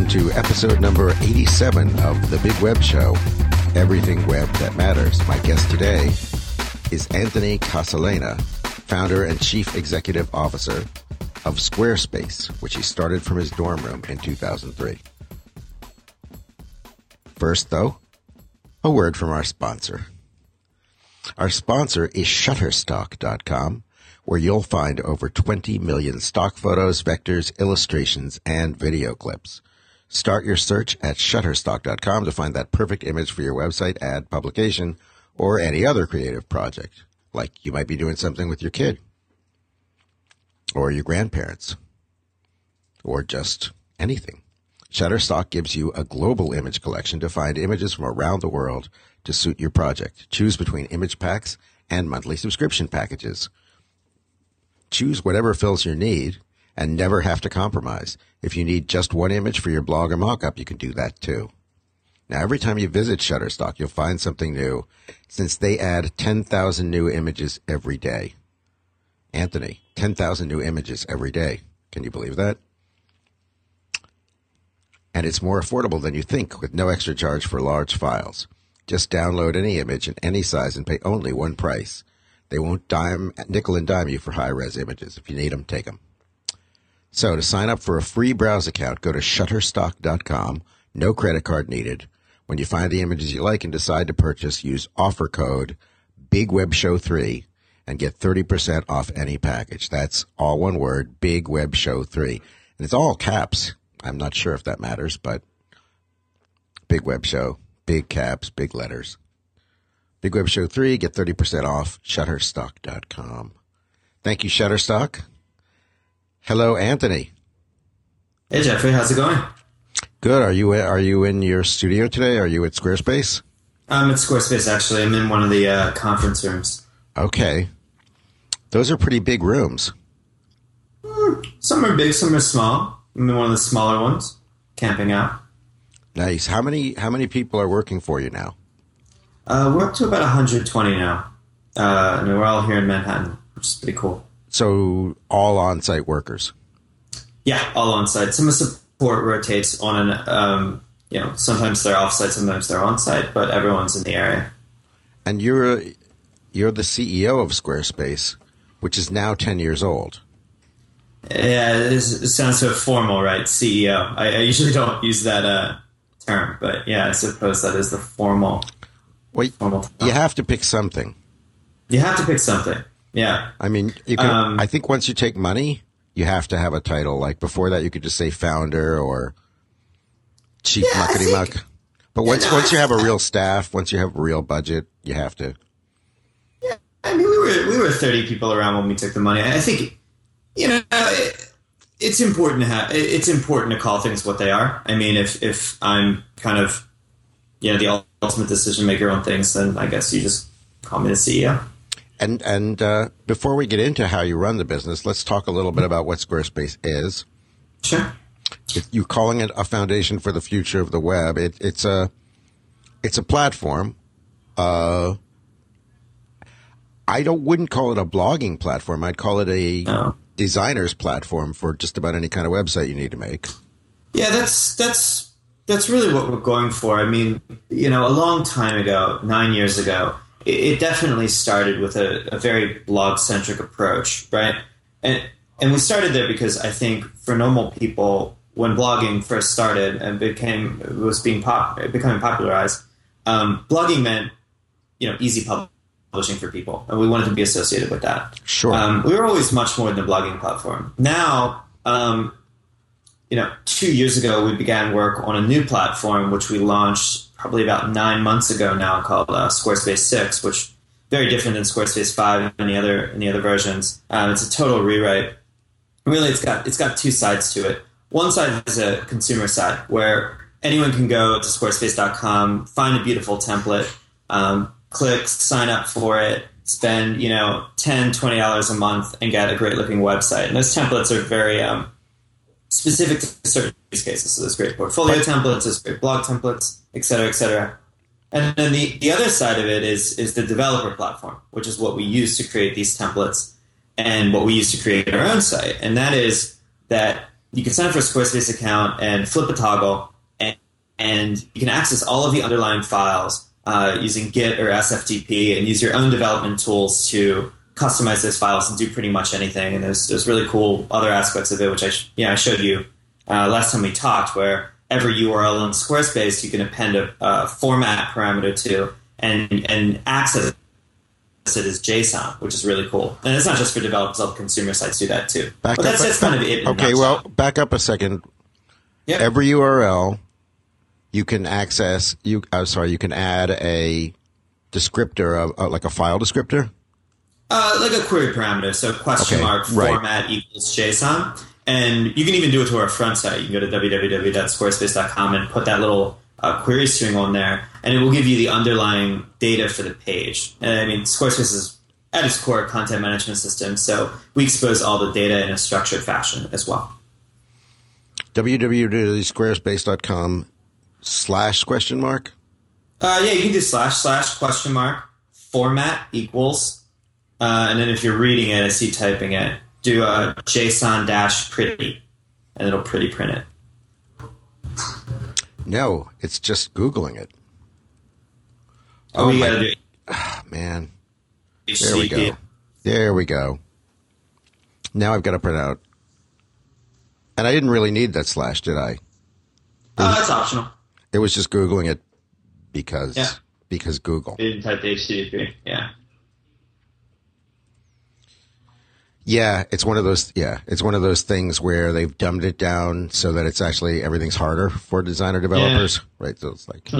Welcome to episode number 87 of The Big Web Show, Everything Web That Matters. My guest today is Anthony Casalena, founder and chief executive officer of Squarespace, which he started from his dorm room in 2003. First, though, a word from our sponsor. Our sponsor is Shutterstock.com, where you'll find over 20 million stock photos, vectors, illustrations, and video clips. Start your search at Shutterstock.com to find that perfect image for your website, ad, publication, or any other creative project. Like you might be doing something with your kid, or your grandparents, or just anything. Shutterstock gives you a global image collection to find images from around the world to suit your project. Choose between image packs and monthly subscription packages. Choose whatever fills your need and never have to compromise. If you need just one image for your blog or mockup, you can do that too. Now, every time you visit Shutterstock, you'll find something new, since they add 10,000 new images every day. Anthony, 10,000 new images every day. Can you believe that? And it's more affordable than you think, with no extra charge for large files. Just download any image in any size and pay only one price. They won't nickel and dime you for high-res images. If you need them, take them. So to sign up for a free browse account, go to Shutterstock.com. No credit card needed. When you find the images you like and decide to purchase, use offer code BIGWebShow3 and get 30% off any package. That's all one word, BIGWebShow3. And it's all caps. I'm not sure if that matters, but Big Web Show, big caps, big letters. Big Web Show 3, get 30% off, Shutterstock.com. Thank you, Shutterstock. Hello, Anthony. Hey, Jeffrey. How's it going? Good. Are you in your studio today? Are you at Squarespace? I'm at Squarespace, actually. I'm in one of the conference rooms. Okay. Those are pretty big rooms. Some are big, some are small. I'm in one of the smaller ones, camping out. Nice. How many people are working for you now? We're up to about 120 now. And we're all here in Manhattan, which is pretty cool. So all on-site workers? Yeah, all on-site. Some of the support rotates on an, sometimes they're off-site, sometimes they're on-site, but everyone's in the area. And you're the CEO of Squarespace, which is now 10 years old. Yeah, it sounds so formal, right? CEO. I usually don't use that term, but yeah, I suppose that is the formal. Well, you have to pick something. You have to pick something. Yeah. I mean, you can. I think once you take money, you have to have a title. Like before that, you could just say founder or chief muckety muck. But once you have a real staff, once you have a real budget, you have to. Yeah, I mean, we were 30 people around when we took the money. I think, it's important to call things what they are. I mean, if I'm kind of the ultimate decision maker on things, then I guess you just call me the CEO. And before we get into how you run the business, let's talk a little bit about what Squarespace is. Sure. You're calling it a foundation for the future of the web. It's a platform. I wouldn't call it a blogging platform. I'd call it a designer's platform for just about any kind of website you need to make. Yeah, that's really what we're going for. I mean, a long time ago, 9 years ago, it definitely started with a very blog-centric approach, right? And we started there because I think for normal people, when blogging first started and becoming popularized, blogging meant, easy publishing for people, and we wanted to be associated with that. Sure. We were always much more than a blogging platform. Now, 2 years ago, we began work on a new platform, which we launched probably about 9 months ago now, called Squarespace 6, which very different than Squarespace 5 and the other versions. It's a total rewrite. Really, it's got two sides to it. One side is a consumer side, where anyone can go to squarespace.com, find a beautiful template, click, sign up for it, spend $10, $20 a month, and get a great-looking website. And those templates are very specific to certain use cases. So there's great portfolio templates, there's great blog templates, et cetera, et cetera. And then the other side of it is the developer platform, which is what we use to create these templates and what we use to create our own site. And that is that you can sign up for a Squarespace account and flip a toggle, and you can access all of the underlying files using Git or SFTP, and use your own development tools to customize those files and do pretty much anything. And there's really cool other aspects of it, which I showed you last time we talked, where every URL in Squarespace you can append a format parameter to and access it as JSON, which is really cool. And it's not just for developers; all the consumer sites do that too. But that's kind of it. Okay, well, back up a second. Yep. Every URL you can access. You can add a descriptor of like a file descriptor. Like a query parameter, so question mark format equals JSON. And you can even do it to our front site. You can go to www.squarespace.com and put that little query string on there, and it will give you the underlying data for the page. And I mean, Squarespace is at its core a content management system, so we expose all the data in a structured fashion as well. www.squarespace.com/? Yeah, you can do / format equals, and then if you're reading it as you typing it, do a JSON-pretty, and it'll pretty print it. No, it's just Googling it. Oh, you gotta do it. Oh, man. HTTP. There we go. Now I've got to print out. And I didn't really need that slash, did I? That's optional. It was just Googling it because Google. You didn't type the HTTP, yeah. Yeah, it's one of those things where they've dumbed it down so that it's actually everything's harder for designer developers, right? So it's like,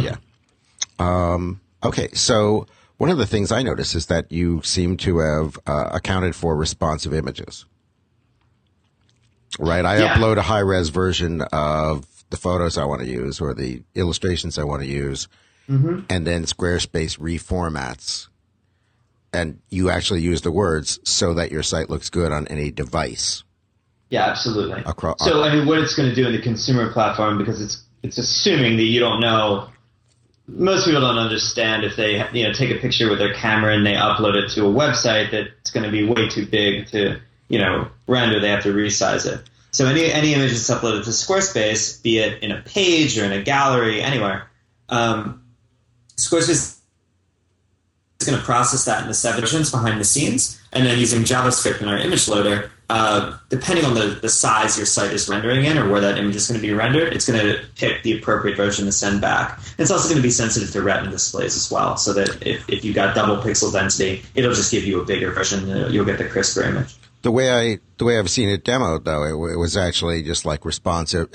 okay, so one of the things I noticed is that you seem to have accounted for responsive images, right? I upload a high-res version of the photos I want to use or the illustrations I want to use, and then Squarespace reformats. And you actually use the words so that your site looks good on any device. Yeah, absolutely. So, I mean, what it's going to do in the consumer platform, because it's assuming that you don't know. Most people don't understand if they take a picture with their camera and they upload it to a website that it's going to be way too big to render. They have to resize it. So any image that's uploaded to Squarespace, be it in a page or in a gallery, anywhere, Squarespace is going to process that in the sections behind the scenes, and then using JavaScript in our image loader, depending on the size your site is rendering in or where that image is going to be rendered, it's going to pick the appropriate version to send back. It's also going to be sensitive to retina displays as well, so that if you got double pixel density, it'll just give you a bigger version. You'll get the crisper image. The way I've seen it demoed, though, it was actually just like responsive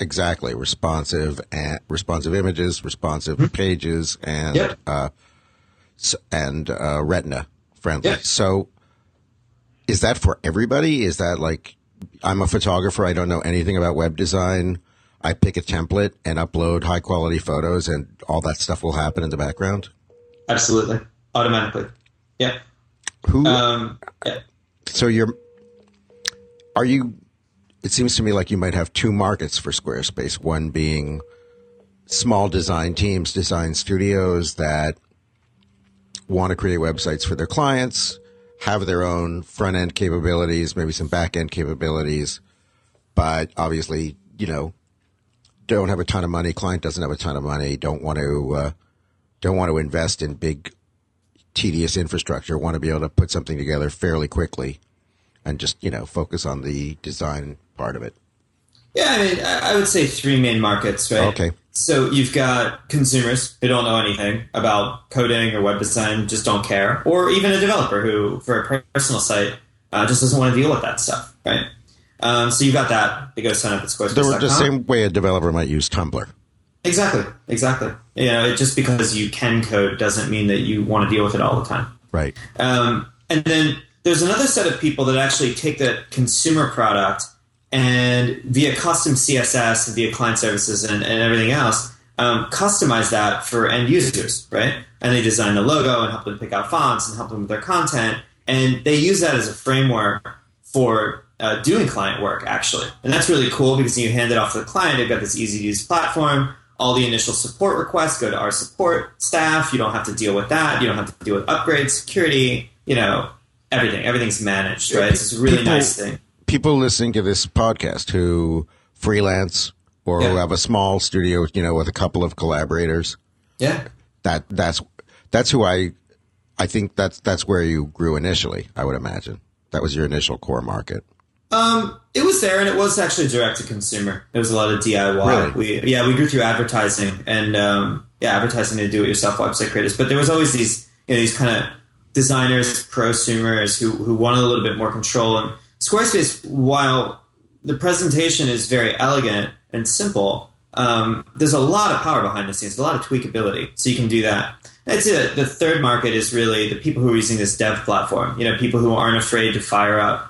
images, responsive pages, and retina friendly. Yep. So is that for everybody? Is that like, I'm a photographer, I don't know anything about web design, I pick a template and upload high quality photos and all that stuff will happen in the background? Absolutely. Automatically. Yeah. So it seems to me like you might have two markets for Squarespace, one being small design teams, design studios that want to create websites for their clients, have their own front-end capabilities, maybe some back-end capabilities, but obviously, don't have a ton of money. Client doesn't have a ton of money. Don't want to invest in big, tedious infrastructure. Want to be able to put something together fairly quickly, and just focus on the design part of it. Yeah, I mean, I would say three main markets, right? Okay. So you've got consumers who don't know anything about coding or web design, just don't care, or even a developer who, for a personal site, just doesn't want to deal with that stuff, right? So you've got that. They go sign up at Squarespace.com. The same way a developer might use Tumblr. Exactly. Just because you can code doesn't mean that you want to deal with it all the time. Right. And then there's another set of people that actually take the consumer product and via custom CSS and via client services and everything else, customize that for end users, right? And they design the logo and help them pick out fonts and help them with their content. And they use that as a framework for doing client work, actually. And that's really cool because you hand it off to the client. They've got this easy-to-use platform. All the initial support requests go to our support staff. You don't have to deal with that. You don't have to deal with upgrades, security, everything. Everything's managed, right? It's a really nice thing. People listening to this podcast who freelance or who have a small studio, with a couple of collaborators. Yeah. That's who I think that's where you grew initially, I would imagine. That was your initial core market. It was there, and it was actually direct to consumer. There was a lot of DIY. Really? We grew through advertising and advertising to do-it-yourself website creators. But there was always these kind of designers, prosumers who wanted a little bit more control. And Squarespace, while the presentation is very elegant and simple, there's a lot of power behind the scenes, a lot of tweakability. So you can do that. I'd say the third market is really the people who are using this dev platform. People who aren't afraid to fire up,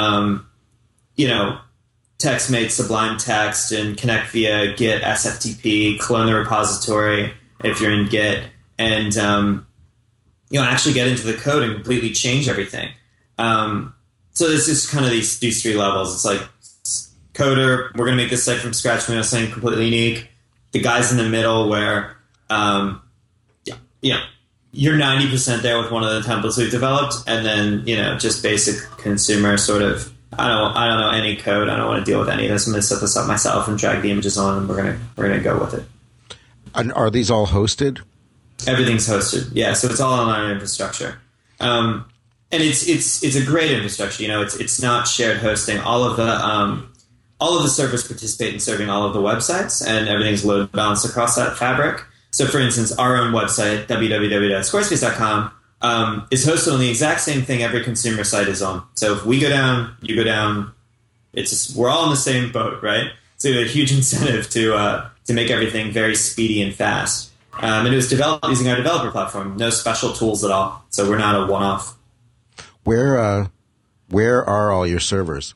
TextMate, Sublime Text, and connect via Git, SFTP, clone the repository if you're in Git, and actually get into the code and completely change everything. So there's just kind of these three levels. It's like coder, we're going to make this site from scratch, we're going to something completely unique. The guys in the middle where you're 90% there with one of the templates we've developed, and then just basic consumer sort of. I don't know any code. I don't want to deal with any of this. I'm going to set this up myself and drag the images on, and we're gonna go with it. And are these all hosted? Everything's hosted. Yeah, so it's all online infrastructure, and it's a great infrastructure. It's not shared hosting. All of the servers participate in serving all of the websites, and everything's load balanced across that fabric. So, for instance, our own website, www.squarespace.com, is hosted on the exact same thing every consumer site is on. So if we go down, you go down. We're all in the same boat, right? So we have a huge incentive to make everything very speedy and fast. And it was developed using our developer platform. No special tools at all. So we're not a one-off. Where are all your servers?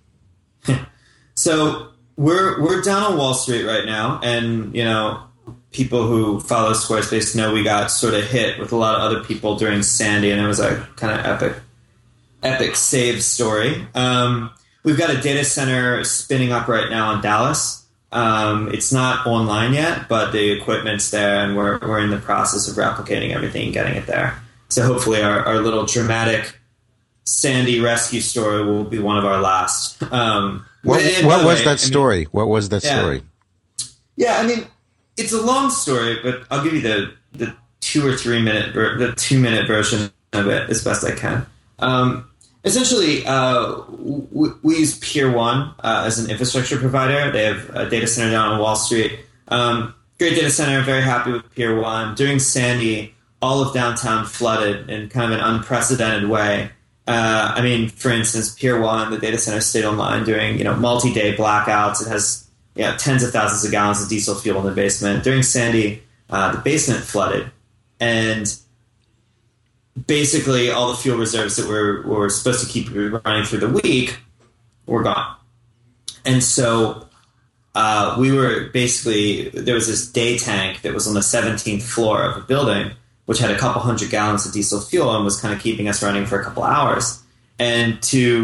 So we're down on Wall Street right now, and people who follow Squarespace know we got sort of hit with a lot of other people during Sandy, and it was a kind of epic save story. We've got a data center spinning up right now in Dallas. It's not online yet, but the equipment's there, and we're in the process of replicating everything and getting it there. So hopefully our little dramatic Sandy rescue story will be one of our last. What was that story? Yeah, I mean, it's a long story, but I'll give you the 2 or 3 minute, the 2-minute version of it as best I can. Essentially, we use Pier 1 as an infrastructure provider. They have a data center down on Wall Street. Great data center, very happy with Pier 1. During Sandy, all of downtown flooded in kind of an unprecedented way. For instance, Pier 1, the data center stayed online during multi-day blackouts. It has tens of thousands of gallons of diesel fuel in the basement. During Sandy, the basement flooded, and basically all the fuel reserves that were supposed to keep running through the week were gone. And so there was this day tank that was on the 17th floor of a building, which had a couple hundred gallons of diesel fuel and was kind of keeping us running for a couple hours. And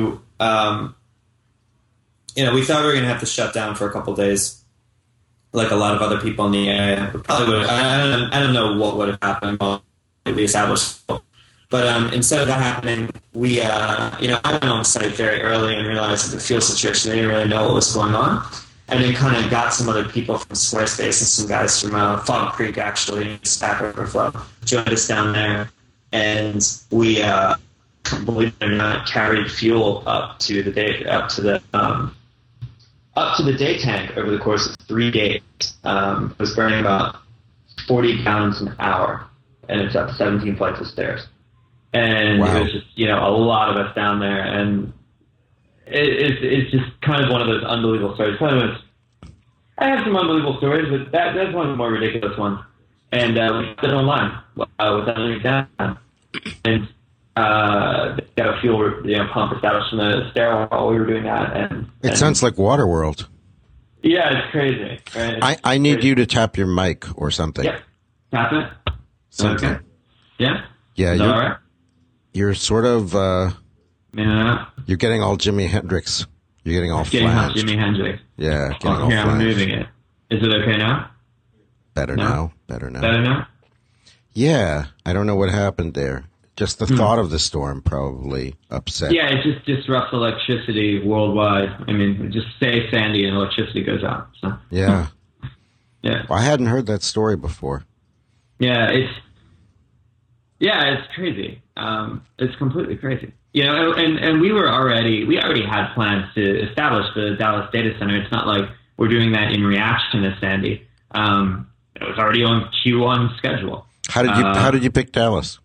we thought we were going to have to shut down for a couple of days, like a lot of other people in the area. We probably would. I don't know what would have happened while we established. But instead of that happening, we, I went on site very early and realized that the fuel situation, they didn't really know what was going on. And then kind of got some other people from Squarespace and some guys from Fog Creek, actually, Stack Overflow, joined us down there. And we, believe it or not, carried fuel up to the day tank over the course of 3 days. It was burning about 40 gallons an hour, and it's up 17 flights of stairs. And wow. It was just, a lot of us down there, and it's just kind of one of those unbelievable stories. I have some unbelievable stories, but that's one of the more ridiculous ones. And we did it online without any downtime. And got a fuel pump established in the stairwell while we were doing that. And it sounds like Waterworld. Yeah, it's crazy. Right? I need you to tap your mic or something. Yeah, tap it. Something. Okay. Yeah. Yeah. Is that all right? You're sort of. You're getting all Jimi Hendrix. You're getting all flanged. Jimi Hendrix. Yeah, getting all flanged. I'm flanged. moving it. Is it okay now? Better now. Better now? Yeah, I don't know what happened there. Just the thought of the storm probably upset. Yeah, it just disrupts electricity worldwide. I mean, just say Sandy and electricity goes out. So. Yeah. Yeah. Well, I hadn't heard that story before. Yeah, it's crazy. It's completely crazy. And we already had plans to establish the Dallas data center. It's not like we're doing that in reaction to Sandy. It was already on Q1 schedule. How did you pick Dallas?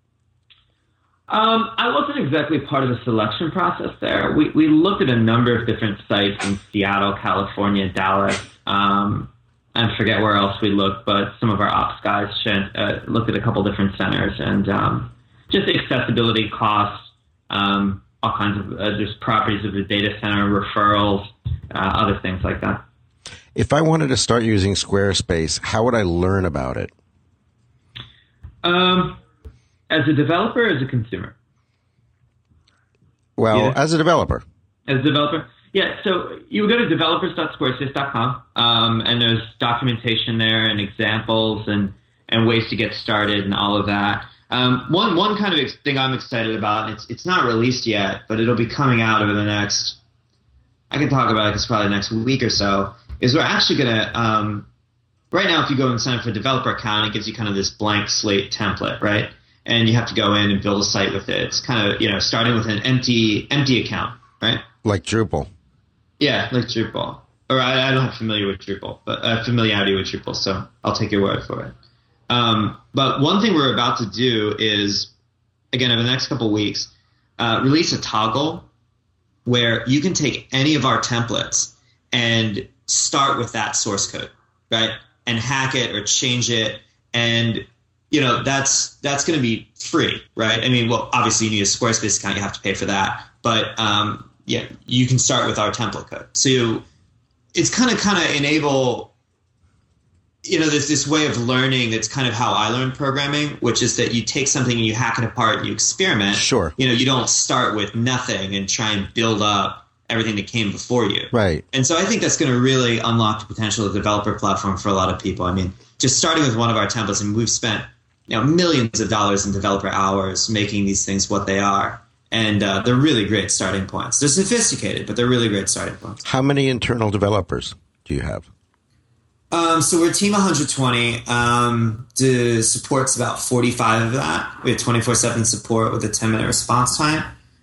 I wasn't exactly part of the selection process there. We looked at a number of different sites in Seattle, California, Dallas, and forget where else we looked, but some of our ops guys looked at a couple different centers, and just accessibility, costs, all kinds of just properties of the data center, referrals, other things like that. If I wanted to start using Squarespace, how would I learn about it? As a developer, as a consumer? Well, as a developer. As a developer? Yeah, so you would go to developers.squarespace.com, and there's documentation there and examples and ways to get started and all of that. One kind of thing I'm excited about, and it's not released yet, but it'll be coming out over the next, I can talk about it, it's probably the next week or so, is we're actually going to, right now if you go and sign up for a developer account, it gives you kind of this blank slate template, right? And you have to go in and build a site with it. It's kind of, starting with an empty account, right? Like Drupal. Yeah, like Drupal. Or I don't have familiarity with Drupal, so I'll take your word for it. But one thing we're about to do is, again, over the next couple of weeks, release a toggle where you can take any of our templates and start with that source code, right? And hack it or change it, and that's going to be free, right? I mean, well, obviously you need a Squarespace account, you have to pay for that, but you can start with our template code. So it's kind of enable, there's this way of learning that's kind of how I learned programming, which is that you take something and you hack it apart and you experiment. Sure. You don't start with nothing and try and build up everything that came before you. Right. And so I think that's going to really unlock the potential of the developer platform for a lot of people. I mean, just starting with one of our templates, and we've spent millions of dollars in developer hours making these things what they are. And they're really great starting points. They're sophisticated, but they're really great starting points. How many internal developers do you have? So we're a team of 120. The support's about 45 of that. We have 24/7 support with a 10-minute response time.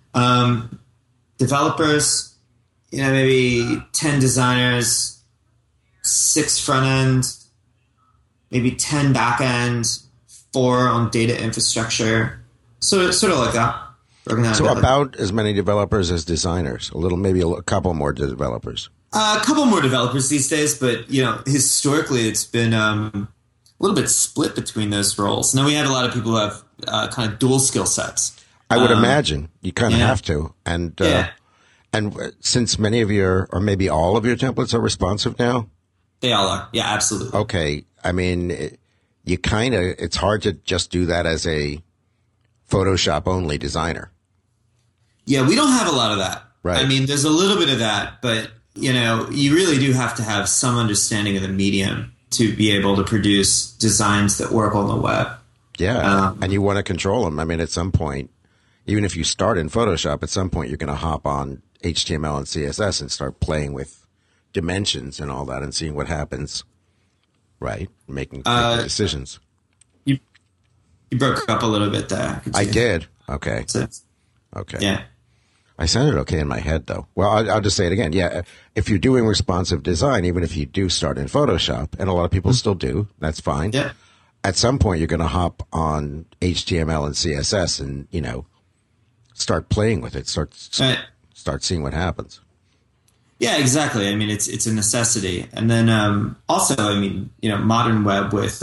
Developers, maybe 10 designers, 6 front end, maybe 10 back end, 4 on data infrastructure. Sort of like that. So about as many developers as designers. Maybe a couple more developers. A couple more developers these days, but historically it's been a little bit split between those roles. Now we have a lot of people who have kind of dual skill sets. I would imagine you kind of have to, and since many of your, or maybe all of your templates are responsive now. They all are. Yeah, absolutely. Okay, I mean, it's hard to just do that as a Photoshop only designer. Yeah, we don't have a lot of that. Right. I mean, there's a little bit of that, but you really do have to have some understanding of the medium to be able to produce designs that work on the web. Yeah, and you want to control them. I mean, at some point, even if you start in Photoshop, at some point you're going to hop on HTML and CSS and start playing with dimensions and all that and seeing what happens, right? Making decisions. You broke up a little bit there. I did. Okay. Okay. Yeah. I sounded okay in my head, though. Well, I'll just say it again. Yeah, if you're doing responsive design, even if you do start in Photoshop, and a lot of people still do, that's fine. Yeah. At some point, you're going to hop on HTML and CSS and, start playing with it, start seeing what happens. Yeah, exactly. I mean, it's a necessity. And then also, I mean, modern web with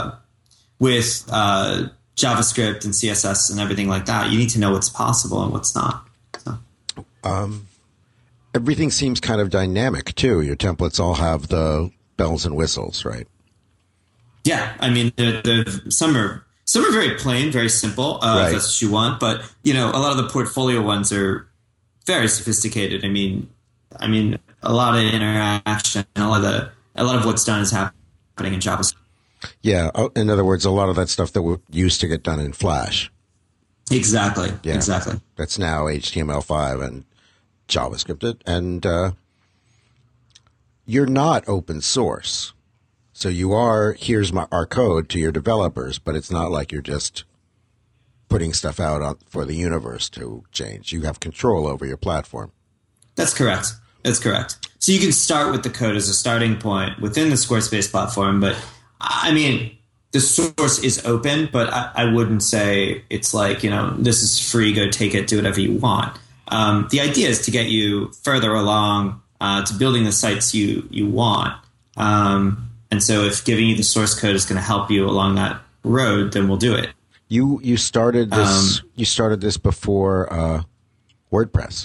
JavaScript and CSS and everything like that, you need to know what's possible and what's not. So. Everything seems kind of dynamic, too. Your templates all have the bells and whistles, right? Yeah. I mean, some are very plain, very simple, right. If that's what you want. But, a lot of the portfolio ones are very sophisticated. I mean, a lot of interaction, a lot of what's done is happening in JavaScript. Yeah. In other words, a lot of that stuff that used to get done in Flash. Exactly. Yeah. Exactly. That's now HTML5 and JavaScript. And you're not open source. So you are, here's our code to your developers, but it's not like you're just putting stuff out for the universe to change. You have control over your platform. That's correct. That's correct. So you can start with the code as a starting point within the Squarespace platform, but I mean, the source is open, but I wouldn't say it's like, this is free, go take it, do whatever you want. The idea is to get you further along to building the sites you want. And so if giving you the source code is going to help you along that road, then we'll do it. You started this. You started this before WordPress.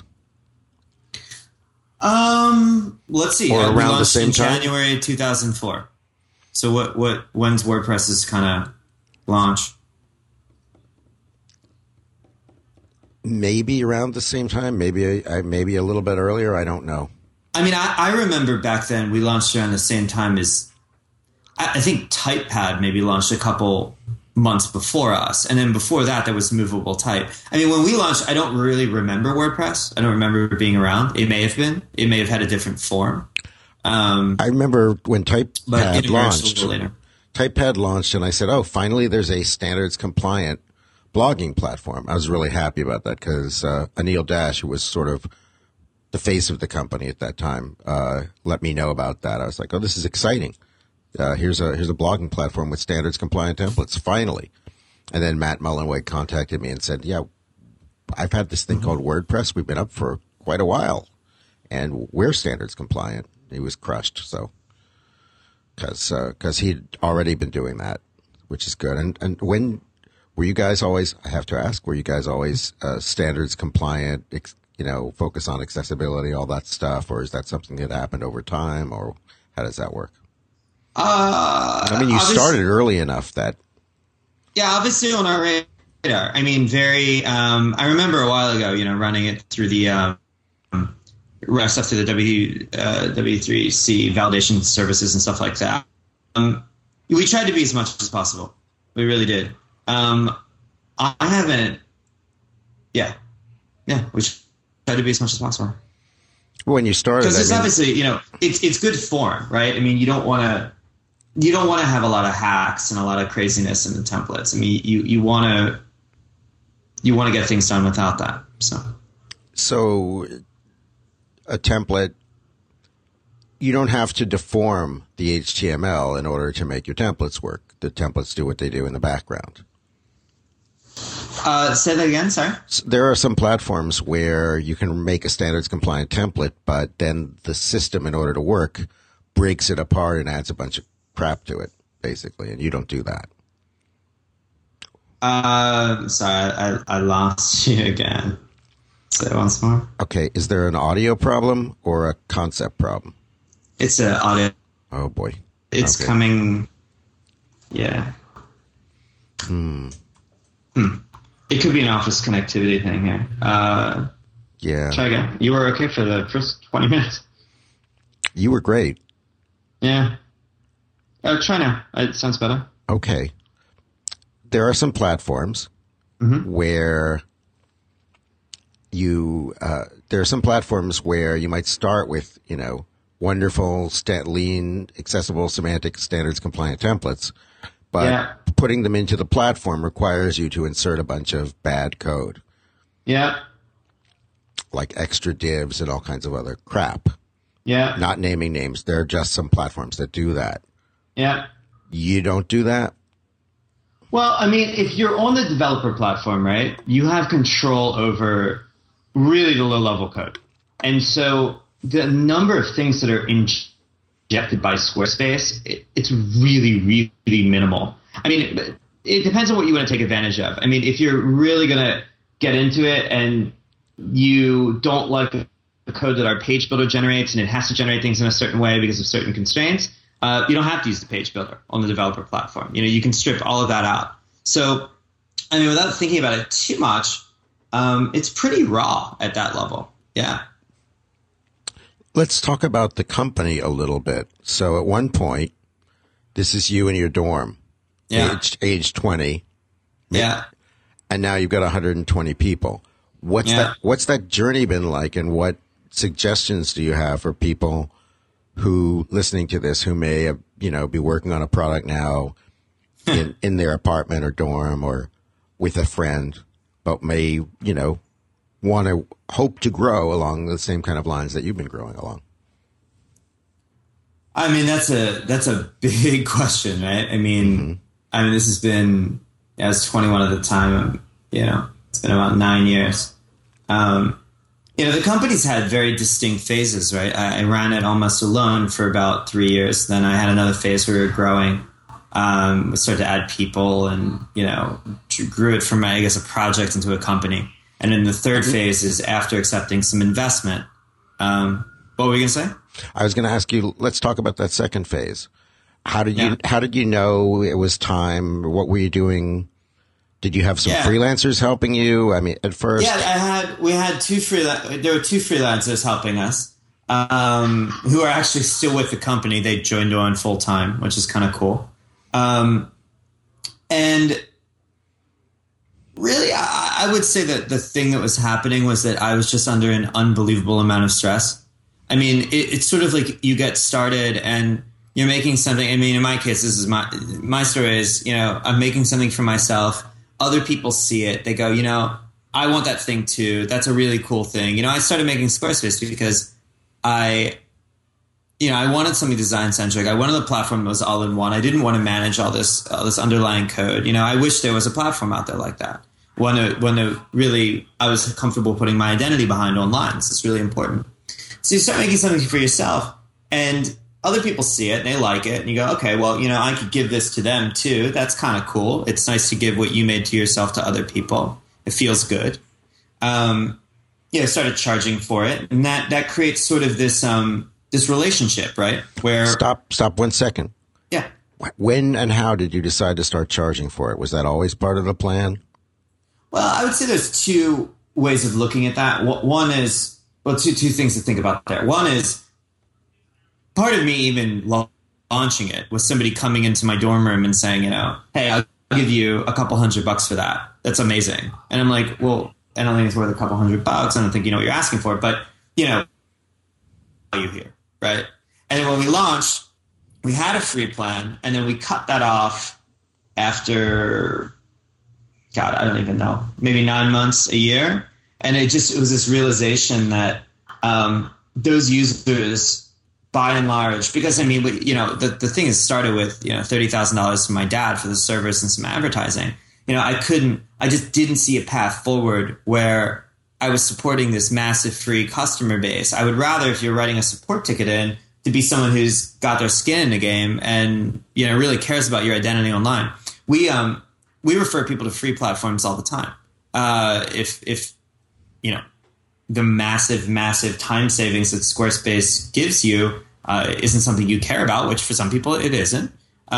Let's see. Or we around the launched same in time? January 2004. So when's WordPress's kind of launch? Maybe around the same time. Maybe a little bit earlier. I don't know. I mean, I remember back then we launched around the same time as I think TypePad maybe launched a couple months before us. And then before that, there was Movable Type. I mean, when we launched, I don't really remember WordPress. I don't remember it being around. It may have been. It may have had a different form. I remember when TypePad launched. Later. TypePad launched, and I said, "Oh, finally, there's a standards compliant blogging platform." I was really happy about that because Anil Dash, who was sort of the face of the company at that time, let me know about that. I was like, "Oh, this is exciting. Here's a blogging platform with standards compliant templates, finally." And then Matt Mullenweg contacted me and said, "Yeah, I've had this thing called WordPress. We've been up for quite a while, and we're standards compliant." He was crushed, so because he'd already been doing that, which is good. And when were you guys always? I have to ask, were you guys always standards compliant? Focus on accessibility, all that stuff, or is that something that happened over time, or how does that work? I mean, you started early enough that. Yeah, obviously on our radar. I mean, I remember a while ago, running it through the stuff through the W3C validation services and stuff like that. We tried to be as much as possible. We really did. I haven't. Yeah, we tried to be as much as possible. When you started, because it's obviously, it's good form, right? I mean, you don't want to have a lot of hacks and a lot of craziness in the templates. I mean, you want to get things done without that. So a template, you don't have to deform the HTML in order to make your templates work. The templates do what they do in the background. Say that again, sorry? There are some platforms where you can make a standards compliant template, but then the system, in order to work, breaks it apart and adds a bunch of crap to it, basically, and you don't do that. Sorry, I lost you again. Say it once more. Okay, is there an audio problem or a concept problem? It's an audio. Oh, boy. It's coming. Yeah. It could be an office connectivity thing here. Yeah. Try again. You were okay for the first 20 minutes. You were great. Yeah. Try now. It sounds better. Okay. There are some platforms where you might start with, wonderful, lean, accessible, semantic, standards compliant templates. But putting them into the platform requires you to insert a bunch of bad code. Yeah. Like extra divs and all kinds of other crap. Yeah. Not naming names. There are just some platforms that do that. Yeah. You don't do that? Well, I mean, if you're on the developer platform, right, you have control over really the low-level code. And so the number of things that are injected by Squarespace, it's really, really minimal. I mean, it depends on what you want to take advantage of. I mean, if you're really going to get into it and you don't like the code that our page builder generates and it has to generate things in a certain way because of certain constraints, you don't have to use the page builder on the developer platform. You can strip all of that out. So, I mean, without thinking about it too much, it's pretty raw at that level. Yeah. Let's talk about the company a little bit. So at one point, this is you in your dorm, age 20. Yeah. and now you've got 120 people. What's that journey been like, and what suggestions do you have for people who listening to this who may have, be working on a product now in their apartment or dorm or with a friend, but may, want to hope to grow along the same kind of lines that you've been growing along? I mean, that's a big question, right? I mean, this has been, I was 21 at the time, it's been about 9 years. The company's had very distinct phases, right? I ran it almost alone for about 3 years. Then I had another phase where we were growing. We started to add people and, grew it from, I guess, a project into a company. And then the third phase is after accepting some investment. What were you going to say? I was going to ask you, let's talk about that second phase. How did you know it was time? What were you doing? Did you have some freelancers helping you? I mean, at first. Yeah, there were two freelancers helping us, who are actually still with the company. They joined on full time, which is kind of cool. And really, I would say that the thing that was happening was that I was just under an unbelievable amount of stress. I mean, it's sort of like you get started and you're making something. I mean, in my case, this is my story is, I'm making something for myself. Other people see it. They go, I want that thing too. That's a really cool thing. I started making Squarespace because I wanted something design centric. I wanted a platform that was all in one. I didn't want to manage all this underlying code. I wish there was a platform out there like that. One that really I was comfortable putting my identity behind online. So it's really important. So you start making something for yourself, and other people see it and they like it, and you go, okay, well, I could give this to them too. That's kind of cool. It's nice to give what you made to yourself to other people. It feels good. Started charging for it, and that creates sort of this relationship, right? Where stop 1 second. Yeah. When and how did you decide to start charging for it? Was that always part of the plan? Well, I would say there's two ways of looking at that. One is, two things to think about there. One is, part of me even launching it was somebody coming into my dorm room and saying, hey, I'll give you a couple $100 for that. That's amazing. And I'm like, well, I don't think it's worth a couple $100. I don't think you know what you're asking for, but you here, right? And then when we launched, we had a free plan, and then we cut that off after, God, I don't even know, maybe 9 months, a year. And it was this realization that those users, by and large, because the thing is started with $30,000 from my dad for the servers and some advertising. I just didn't see a path forward where I was supporting this massive free customer base. I would rather, if you're writing a support ticket in, to be someone who's got their skin in the game and really cares about your identity online. We refer people to free platforms all the time. If the massive time savings that Squarespace gives you isn't something you care about, which for some people it isn't,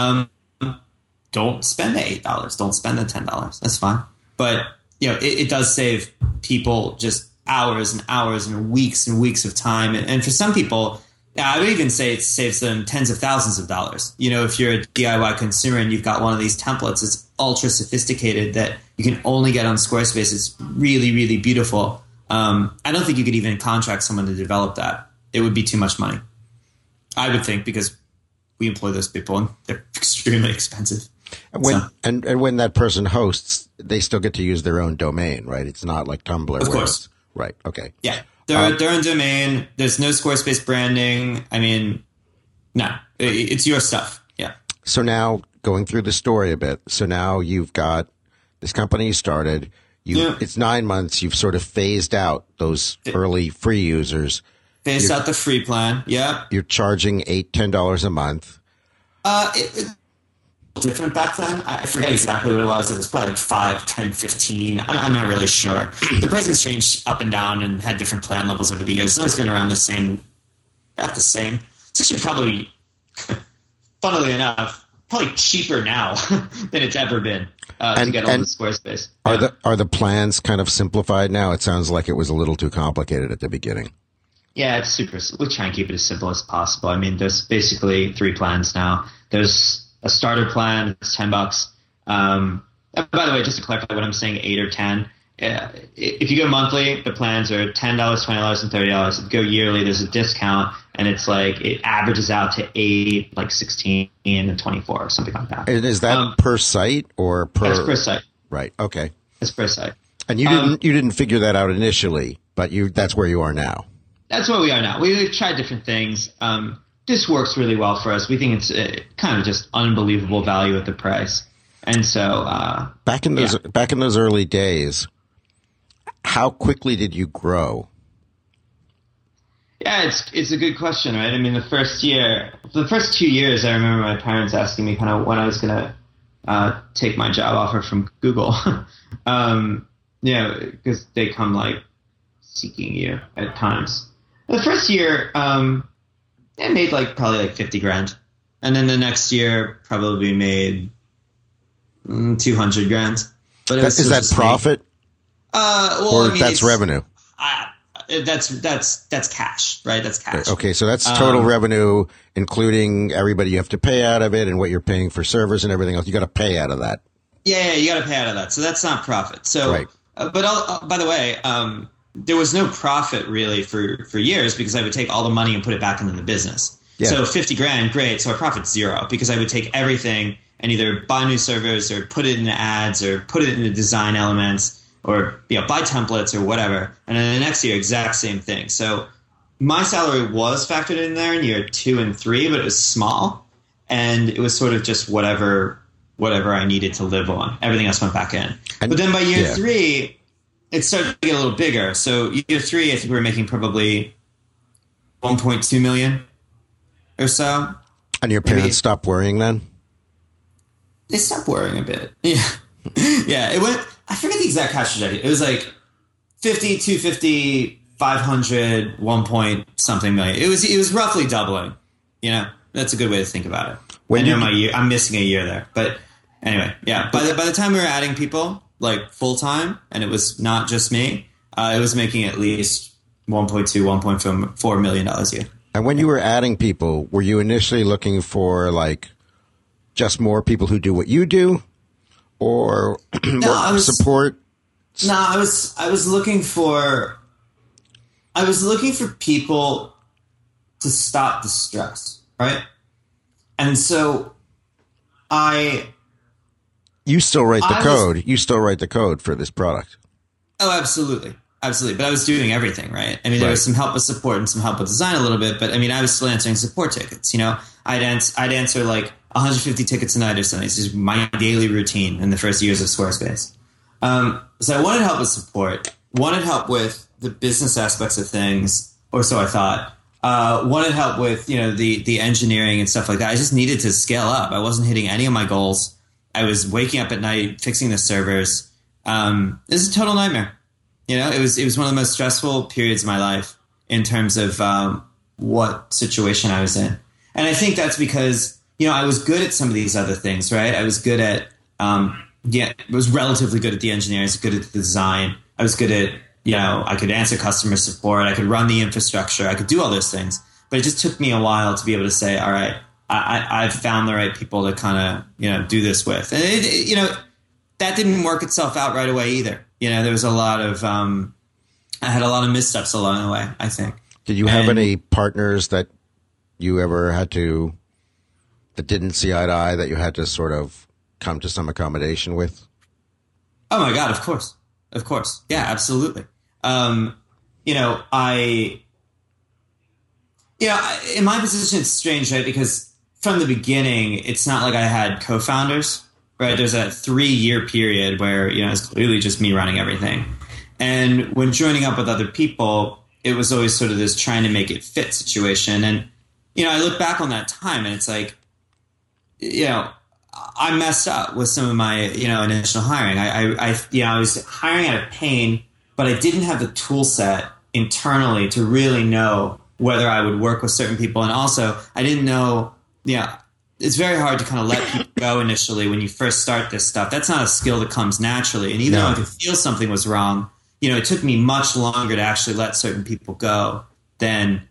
don't spend the $8. Don't spend the $10. That's fine. But it does save people just hours and hours and weeks of time. And for some people, I would even say it saves them tens of thousands of dollars. If you're a DIY consumer and you've got one of these templates, it's ultra sophisticated that you can only get on Squarespace. It's really, really beautiful. I don't think you could even contract someone to develop that. It would be too much money, I would think, because we employ those people and they're extremely expensive. And when that person hosts, they still get to use their own domain, right? It's not like Tumblr. Of course. Right. Okay. Yeah. Their own domain. There's no Squarespace branding. I mean, no, it's your stuff. Yeah. So now going through the story a bit. So now you've got this company you started. It's 9 months. You've sort of phased out those early free users. Phased out the free plan. Yeah. You're charging $10 a month. Different back then. I forget exactly what it was. It was probably like 5, 10, 15. I'm not really sure. The pricing's changed up and down and had different plan levels over the years. It's always been around the same. It's actually probably, funnily enough, probably cheaper now than it's ever been to get on the Squarespace. Are the plans kind of simplified now? It sounds like it was a little too complicated at the beginning. Yeah, it's super. We try and keep it as simple as possible. I mean, there's basically 3 plans now. There's a starter plan, it's $10. And And by the way, just to clarify what I'm saying, 8 or 10. If you go monthly, the plans are $10, $20, and $30. If you go yearly, there's a discount, and it's like it averages out to 8, like 16, and 24, or something like that. And is that per site or per? That's per site. Right. Okay. That's per site. And you didn't figure that out initially, but that's where you are now. That's where we are now. We've tried different things. This works really well for us. We think it's kind of just unbelievable value at the price. And so back in those early days, how quickly did you grow? Yeah, it's a good question, right? I mean, the first 2 years, I remember my parents asking me kind of when I was going to take my job offer from Google. Because they come like seeking you at times. The first year, I made probably like 50 grand. And then the next year probably made 200 grand. But is that profit? That's revenue? That's cash, right? That's cash. Okay, so that's total revenue, including everybody you have to pay out of it and what you're paying for servers and everything else. You got to pay out of that. Yeah, you got to pay out of that. So that's not profit. So, right. By the way, there was no profit really for years because I would take all the money and put it back into the business. Yeah. So 50 grand, great. So our profit's zero because I would take everything and either buy new servers or put it into ads or put it into design elements or buy templates or whatever. And then the next year, exact same thing. So my salary was factored in there in year 2 and 3, but it was small. And it was sort of just whatever I needed to live on. Everything else went back in. But then by year 3, it started to get a little bigger. So year 3, I think we were making probably 1.2 million or so. And your parents stopped worrying then? They stopped worrying a bit. Yeah. Yeah. It went, I forget the exact cash trajectory. It was like 50, 250, 500, 1 point something million. It was roughly doubling. That's a good way to think about it. I'm missing a year there. But anyway, yeah. By the time we were adding people, like full time, and it was not just me, it was making at least $1.2, $1.4 million a year. And when you were adding people, were you initially looking for just more people who do what you do, or support? No, I was looking for people to stop the stress, right? And so you still write the code. You still write the code for this product. Oh, absolutely. Absolutely. But I was doing everything, right? I mean, there was some help with support and some help with design a little bit, but I mean, I was still answering support tickets. I'd answer like 150 tickets a night or something. It's just my daily routine in the first years of Squarespace. So I wanted help with support, wanted help with the business aspects of things, or so I thought. Wanted help with, the engineering and stuff like that. I just needed to scale up. I wasn't hitting any of my goals. I was waking up at night, fixing the servers. This is a total nightmare. It was one of the most stressful periods of my life in terms of what situation I was in. And I think that's because, I was good at some of these other things, right? I was good at, was relatively good at the engineering. I was good at the design. I was good at, I could answer customer support. I could run the infrastructure. I could do all those things. But it just took me a while to be able to say, all right, I've found the right people to kind of, do this with. And, that didn't work itself out right away either. There was a lot of, I had a lot of missteps along the way, I think. Did you have any partners that you ever had to, that didn't see eye to eye, that you had to sort of come to some accommodation with? Oh my God, of course. Of course. Yeah, absolutely. In my position, it's strange, right? Because from the beginning, it's not like I had co-founders. Right, there's a 3-year period where, it's clearly just me running everything. And when joining up with other people, it was always sort of this trying to make it fit situation. And, I look back on that time and it's like, I messed up with some of my, initial hiring. I was hiring out of pain, but I didn't have the tool set internally to really know whether I would work with certain people. And also, I didn't know, it's very hard to kind of let people go initially when you first start this stuff. That's not a skill that comes naturally. And even though I could feel something was wrong, it took me much longer to actually let certain people go than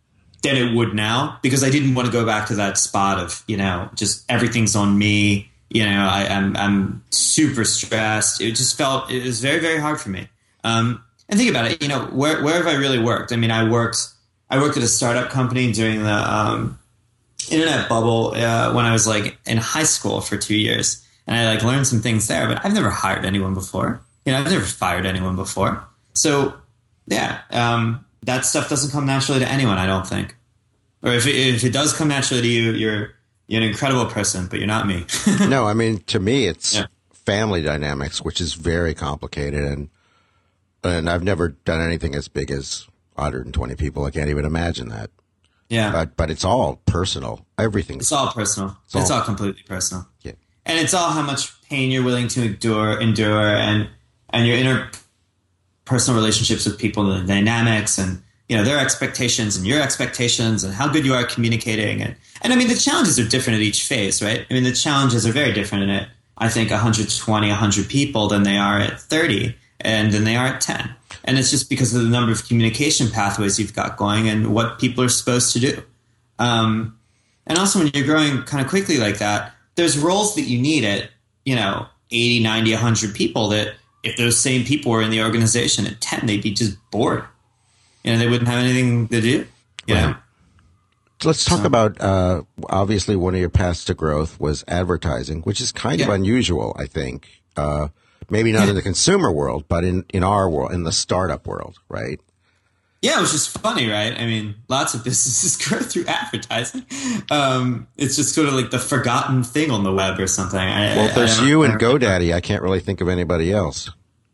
it would now, because I didn't want to go back to that spot of, just everything's on me. I'm super stressed. It was very, very hard for me. And think about it, where have I really worked? I mean, I worked at a startup company during the internet bubble when I was like in high school for 2 years, and I like learned some things there. But I've never hired anyone before. I've never fired anyone before. So yeah, that stuff doesn't come naturally to anyone, I don't think. Or if it does come naturally to you, you're an incredible person, but you're not me. No, I mean, to me, it's family dynamics, which is very complicated, and I've never done anything as big as 120 people. I can't even imagine that. Yeah. But it's all personal. It's all personal. It's all completely personal. Yeah. And it's all how much pain you're willing to endure, and your interpersonal relationships with people, and the dynamics, and their expectations and your expectations, and how good you are at communicating. And I mean, the challenges are different at each phase, right? I mean, the challenges are very different at, I think, 120, 100 people than they are at 30 and than they are at 10. And it's just because of the number of communication pathways you've got going and what people are supposed to do. And also when you're growing kind of quickly like that, there's roles that you need at, 80, 90, 100 people that if those same people were in the organization at 10, they'd be just bored. They wouldn't have anything to do. Right. So let's talk about, obviously one of your paths to growth was advertising, which is kind of unusual, I think. Maybe not in the consumer world, but in our world, in the startup world, right? Yeah, which is funny, right? I mean, lots of businesses grow through advertising. It's just sort of like the forgotten thing on the web or something. There's you and GoDaddy. I can't really think of anybody else.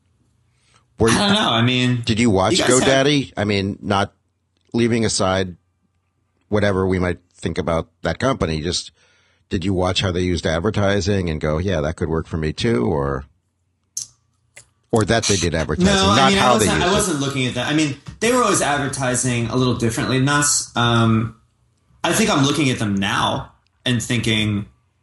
I don't know. I mean, did you watch GoDaddy? I mean, not leaving aside whatever we might think about that company, just did you watch how they used advertising and go, yeah, that could work for me too, or that they did advertising, I wasn't looking at that. I mean, they were always advertising a little differently than us. I think I'm looking at them now and thinking,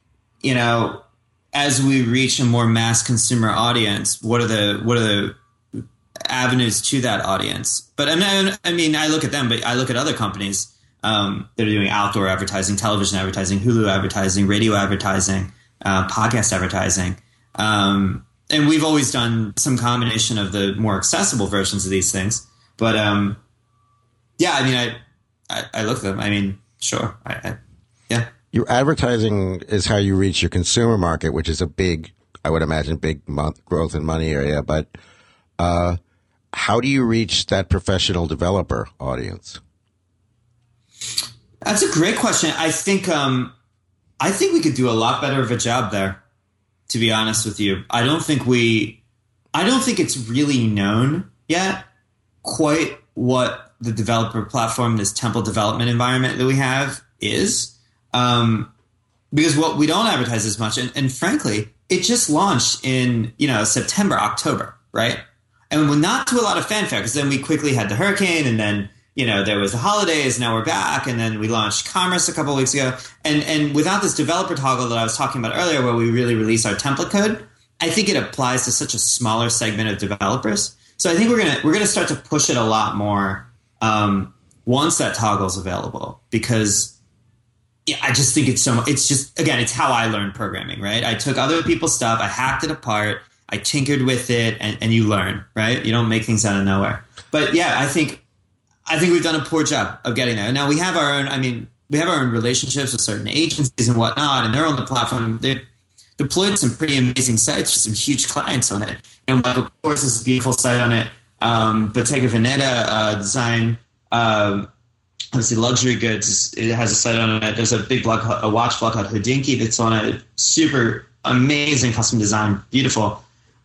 as we reach a more mass consumer audience, what are the avenues to that audience? But I mean, I look at them, but I look at other companies that are doing outdoor advertising, television advertising, Hulu advertising, radio advertising, podcast advertising. And we've always done some combination of the more accessible versions of these things. But I mean, I look at them. I mean, sure. Yeah. Your advertising is how you reach your consumer market, which is I would imagine, big growth and money area. But how do you reach that professional developer audience? That's a great question. I think we could do a lot better of a job there, to be honest with you. I don't think it's really known yet quite what the developer platform, this template development environment that we have is. Because what we don't advertise as much, and frankly, it just launched in, September, October, right? And not to a lot of fanfare, because then we quickly had the hurricane, and then, there was the holidays, now we're back, and then we launched Commerce a couple of weeks ago. And without this developer toggle that I was talking about earlier, where we really release our template code, I think it applies to such a smaller segment of developers. So I think we're gonna start to push it a lot more once that toggle's available, because I just think it's it's how I learned programming, right? I took other people's stuff, I hacked it apart, I tinkered with it, and you learn, right? You don't make things out of nowhere. But yeah, I think we've done a poor job of getting there. Now we have our own relationships with certain agencies and whatnot, and they're on the platform. They've deployed some pretty amazing sites with some huge clients on it. And of course, it's a beautiful site on it. Bottega Veneta design, obviously luxury goods. It has a site on it. There's a big blog, a watch blog called Hodinkee that's on it. Super amazing custom design, beautiful.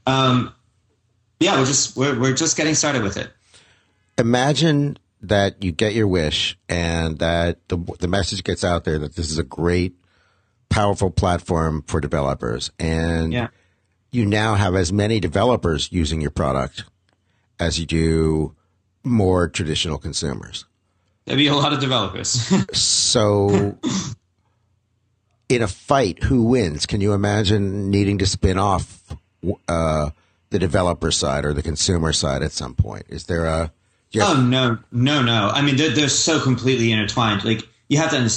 We're just getting started with it. Imagine that you get your wish and that the message gets out there that this is a great, powerful platform for developers, and you now have as many developers using your product as you do more traditional consumers. There'd be a lot of developers. So in a fight, who wins? Can you imagine needing to spin off the developer side or the consumer side at some point? Is there a... Oh, no. I mean, they're so completely intertwined. Like, you have to understand,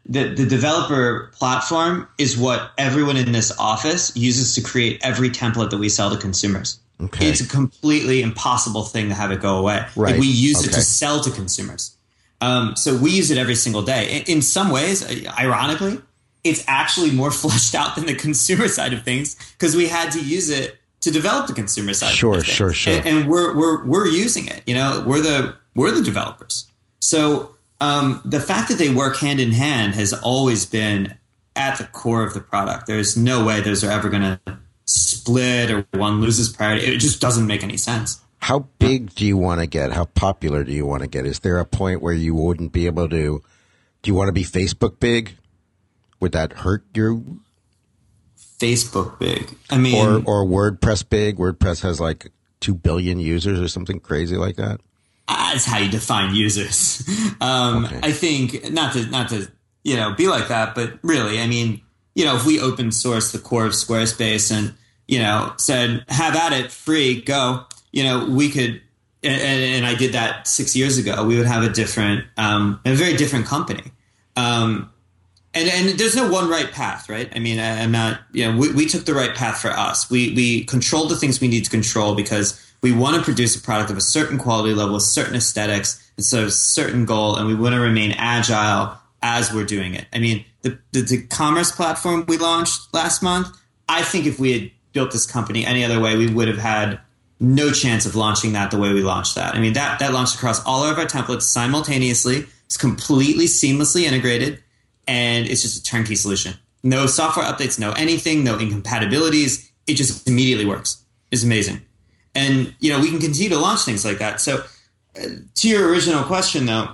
the developer platform is what everyone in this office uses to create every template that we sell to consumers. Okay. It's a completely impossible thing to have it go away. Right. Like we use it to sell to consumers. So we use it every single day. In some ways, ironically, it's actually more fleshed out than the consumer side of things because we had to use it to develop the consumer side. Sure, of things. sure. And we're using it. You know, we're the developers. So the fact that they work hand in hand has always been at the core of the product. There's no way those are ever going to split or one loses priority. It just doesn't make any sense. How big do you want to get? How popular do you want to get? Is there a point where you wouldn't be able to? Do you want to be Facebook big? Would that hurt you? Facebook big? I mean, or WordPress big? WordPress has like 2 billion users or something crazy like that. That's how you define users. Okay. I think not to be like that, but really, I mean, if we open source the core of Squarespace and said have at it, free, go. We could, and I did that 6 years ago. We would have a very different company. And there's no one right path, right? I mean, I'm not, we took the right path for us. We controlled the things we need to control because we want to produce a product of a certain quality level, certain aesthetics, and so a certain goal, and we want to remain agile as we're doing it. I mean, the commerce platform we launched last month, I think if we had built this company any other way, we would have had no chance of launching that the way we launched that. I mean, that launched across all of our templates simultaneously. It's completely seamlessly integrated, and it's just a turnkey solution. No software updates, no anything, no incompatibilities. It just immediately works. It's amazing. And, we can continue to launch things like that. So to your original question, though,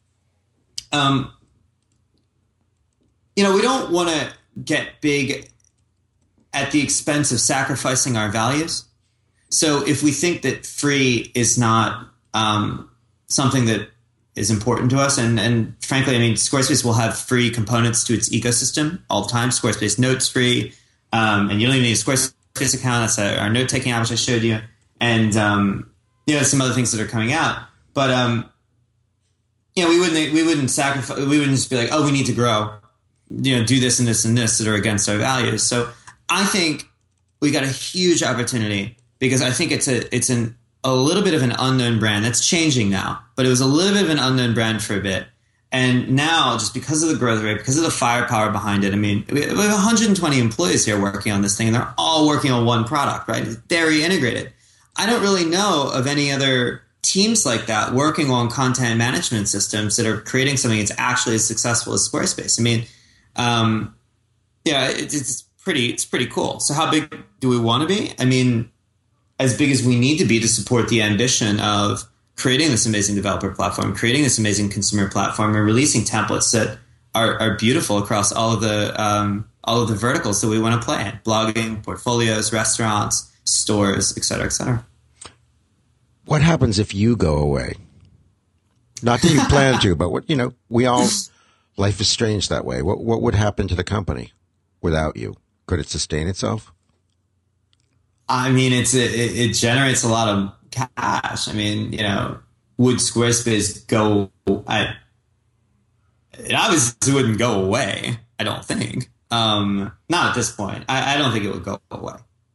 we don't want to get big at the expense of sacrificing our values. So if we think that free is not something that is important to us, and frankly, I mean, Squarespace will have free components to its ecosystem all the time. Squarespace Notes free, and you don't even need a Squarespace account. That's our note-taking app, which I showed you. And, some other things that are coming out. But, we wouldn't sacrifice, we wouldn't just be like, oh, we need to grow, do this and this and this that are against our values. So I think we got a huge opportunity because I think it's a little bit of an unknown brand that's changing now, but it was a little bit of an unknown brand for a bit. And now, just because of the growth rate, because of the firepower behind it, I mean, we have 120 employees here working on this thing, and they're all working on one product, right? It's very integrated. I don't really know of any other teams like that working on content management systems that are creating something that's actually as successful as Squarespace. I mean, it's pretty cool. So how big do we want to be? I mean, as big as we need to be to support the ambition of creating this amazing developer platform, creating this amazing consumer platform, and releasing templates that are beautiful across all of the verticals that we want to play in: blogging, portfolios, restaurants, stores, et cetera, et cetera. What happens if you go away? Not that you plan to, but life is strange that way. What would happen to the company without you? Could it sustain itself? I mean, it generates a lot of cash. I mean, would Squarespace go? It obviously wouldn't go away. I don't think. Not at this point. I don't think it would go away.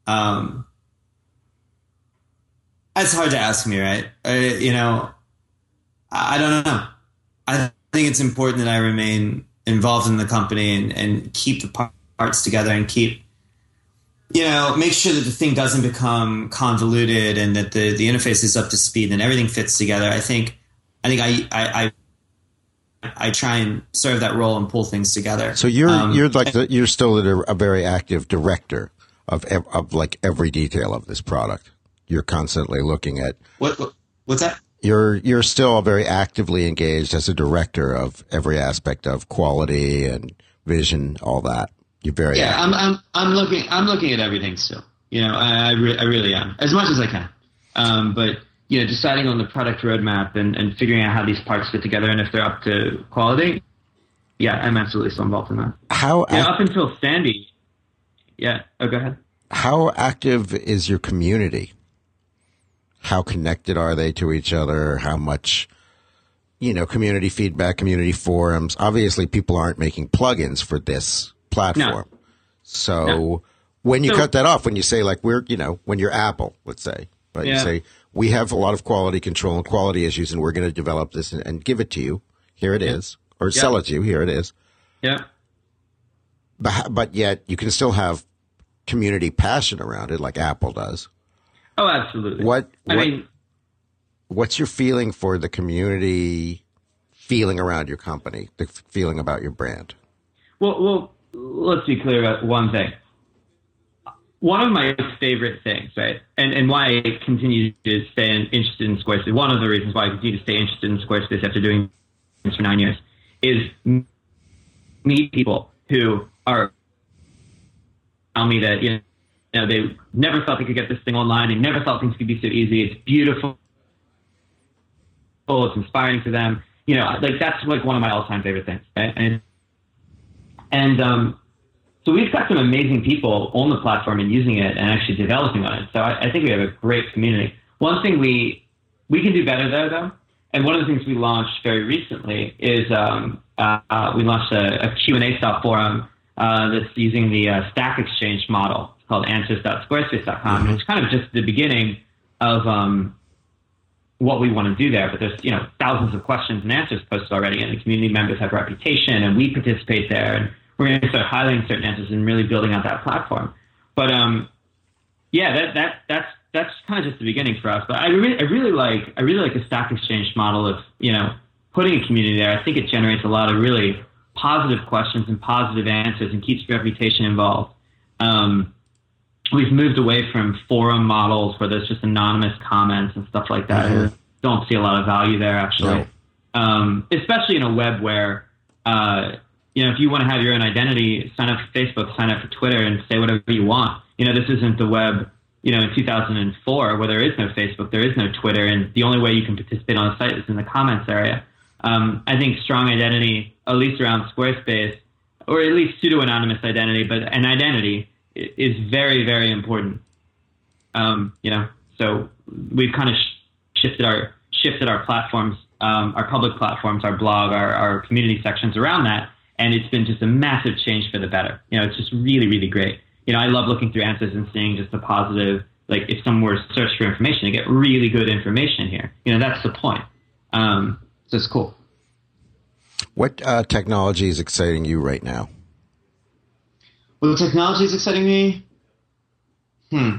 It's hard to ask me, right? I don't know. I think it's important that I remain involved in the company and keep the parts together and keep, make sure that the thing doesn't become convoluted and that the interface is up to speed and everything fits together. I think I try and serve that role and pull things together. So you're still a very active director of like every detail of this product. You're constantly looking at what's that? You're still very actively engaged as a director of every aspect of quality and vision, all that. You're very active. I'm looking at everything still. I really am, as much as I can. But deciding on the product roadmap and figuring out how these parts fit together and if they're up to quality. Yeah, I'm absolutely still involved in that. Up until Sandy. Yeah. Oh, go ahead. How active is your community? How connected are they to each other? How much community feedback, community forums. Obviously, people aren't making plugins for this platform. No. So when you cut that off, when you say like when you're Apple, let's say, right? You say, we have a lot of quality control and quality issues, and we're going to develop this and give it to you. Here it is. Or sell it to you. Here it is. Yeah. But yet you can still have community passion around it like Apple does. Oh, absolutely. What's your feeling for the community feeling around your company, the feeling about your brand? Well, let's be clear about one thing. One of my favorite things, right, and why I continue to stay interested in Squarespace, one of the reasons why I continue to stay interested in Squarespace after doing this for 9 years, is meet people who are tell me that they never thought they could get this thing online. They never thought things could be so easy. It's beautiful. It's inspiring to them. That's like one of my all-time favorite things. Right? So we've got some amazing people on the platform and using it and actually developing on it. So I think we have a great community. One thing we can do better there, though, and one of the things we launched very recently is we launched a Q&A style forum that's using the Stack Exchange model. It's called answers.squarespace.com. Mm-hmm. It's kind of just the beginning of what we want to do there. But there's thousands of questions and answers posted already, and the community members have reputation, and we participate there. And we're going to start highlighting certain answers and really building out that platform. But that's kind of just the beginning for us. But I really like the Stack Exchange model of putting a community there. I think it generates a lot of really positive questions and positive answers and keeps reputation involved. We've moved away from forum models where there's just anonymous comments and stuff like that. Mm-hmm. I don't see a lot of value there, actually. No. Especially in a web where if you want to have your own identity, sign up for Facebook, sign up for Twitter, and say whatever you want. This isn't the web, in 2004 where there is no Facebook, there is no Twitter, and the only way you can participate on the site is in the comments area. I think strong identity, at least around Squarespace, or at least pseudo-anonymous identity, but an identity is very, very important. So we've kind of shifted our platforms, our public platforms, our blog, our community sections around that. And it's been just a massive change for the better. It's just really, really great. I love looking through answers and seeing just the positive, like if someone were to search for information, you get really good information here. That's the point. So it's cool. What technology is exciting you right now? What technology is exciting me? Well,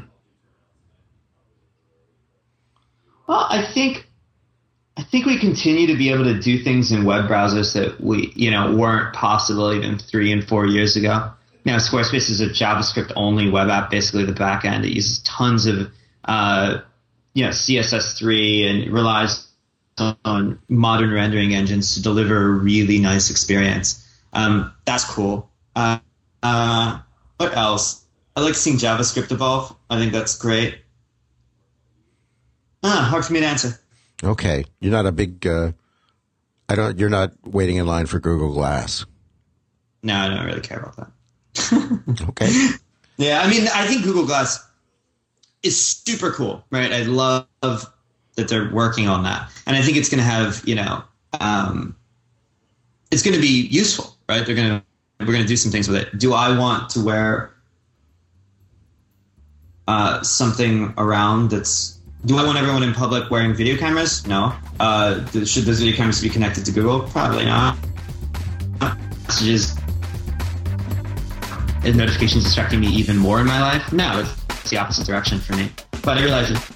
I think we continue to be able to do things in web browsers that we, weren't possible even 3 and 4 years ago. Now, Squarespace is a JavaScript-only web app, basically the back end. It uses tons of, CSS3 and relies on modern rendering engines to deliver a really nice experience. That's cool. What else? I like seeing JavaScript evolve. I think that's great. Hard for me to answer. Okay, you're not a big. You're not waiting in line for Google Glass. No, I don't really care about that. Okay. Yeah, I think Google Glass is super cool, right? I love that they're working on that, and I think it's going to have, it's going to be useful, right? We're going to do some things with it. Do I want to wear something around that's? Do I want everyone in public wearing video cameras? No. Should those video cameras be connected to Google? Probably not. Messages and notifications distracting me even more in my life? No, it's the opposite direction for me. But I realize it.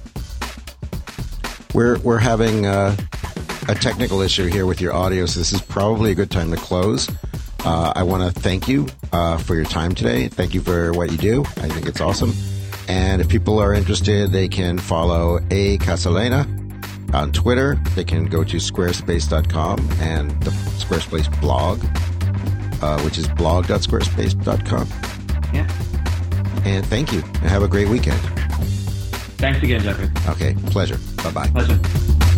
We're having a technical issue here with your audio, so this is probably a good time to close. I want to thank you for your time today. Thank you for what you do. I think it's awesome. And if people are interested, they can follow A. Casalena on Twitter. They can go to squarespace.com and the Squarespace blog, which is blog.squarespace.com. Yeah. And thank you. And have a great weekend. Thanks again, Jeffrey. Okay. Pleasure. Bye-bye. Pleasure.